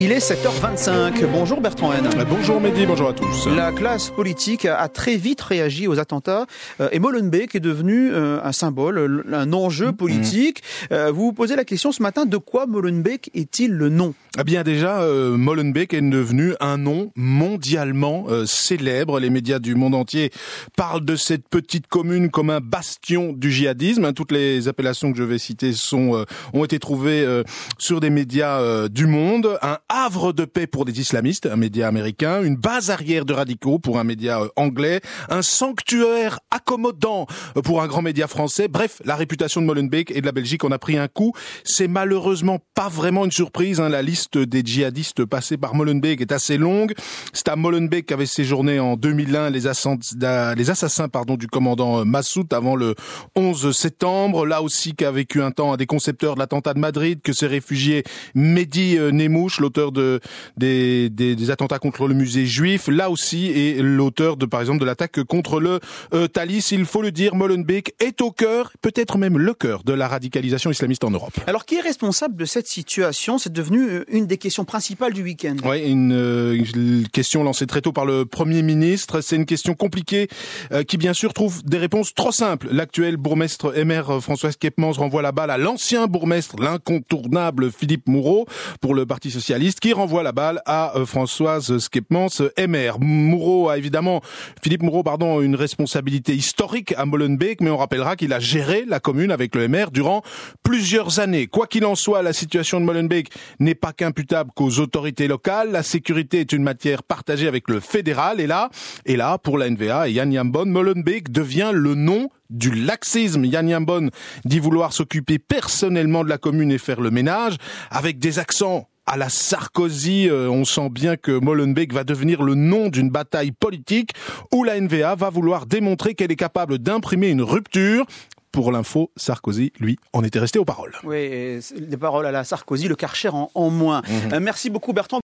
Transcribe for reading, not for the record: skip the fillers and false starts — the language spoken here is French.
Il est 7h25. Bonjour Bertrand Haine. Bonjour Mehdi, bonjour à tous. La classe politique a très vite réagi aux attentats et Molenbeek est devenu un symbole, un enjeu politique. Vous vous posez la question ce matin, de quoi Molenbeek est-il le nom ? Eh bien déjà, Molenbeek est devenu un nom mondialement célèbre. Les médias du monde entier parlent de cette petite commune comme un bastion du djihadisme. Toutes les appellations que je vais citer ont été trouvées sur des médias du monde. Un havre de paix pour des islamistes, un média américain, une base arrière de radicaux pour un média anglais, un sanctuaire accommodant pour un grand média français. Bref, la réputation de Molenbeek et de la Belgique en a pris un coup. C'est malheureusement pas vraiment une surprise, la liste des djihadistes passés par Molenbeek est assez longue. C'est à Molenbeek qu'avaient séjourné en 2001 les assassins du commandant Massoud avant le 11 septembre. Là aussi qu'a vécu un temps un des concepteurs de l'attentat de Madrid, que s'est réfugié Mehdi Nemmouche, l'auteur des attentats contre le musée juif, là aussi, et l'auteur par exemple de l'attaque contre le Thalys. Il faut le dire, Molenbeek est au cœur, peut-être même le cœur de la radicalisation islamiste en Europe. Alors qui est responsable de cette situation ? C'est devenu une des questions principales du week-end. Oui, une question lancée très tôt par le Premier ministre. C'est une question compliquée qui bien sûr trouve des réponses trop simples. L'actuel bourgmestre MR François Skepmans renvoie la balle à l'ancien bourgmestre, l'incontournable Philippe Moureau pour le Parti socialiste, qui renvoie la balle à Françoise Skepmans MR. Philippe Moureau, une responsabilité historique à Molenbeek, mais on rappellera qu'il a géré la commune avec le MR durant plusieurs années. Quoi qu'il en soit, la situation de Molenbeek n'est pas qu'imputable qu'aux autorités locales. La sécurité est une matière partagée avec le fédéral. Et là, pour la NVA et Yann Yambon, Molenbeek devient le nom du laxisme. Yann Yambon dit vouloir s'occuper personnellement de la commune et faire le ménage, avec des accents à la Sarkozy. On sent bien que Molenbeek va devenir le nom d'une bataille politique où la NVA va vouloir démontrer qu'elle est capable d'imprimer une rupture. Pour l'info, Sarkozy, lui, en était resté aux paroles. Oui, des paroles à la Sarkozy, le Karcher en moins. Merci beaucoup Bertrand.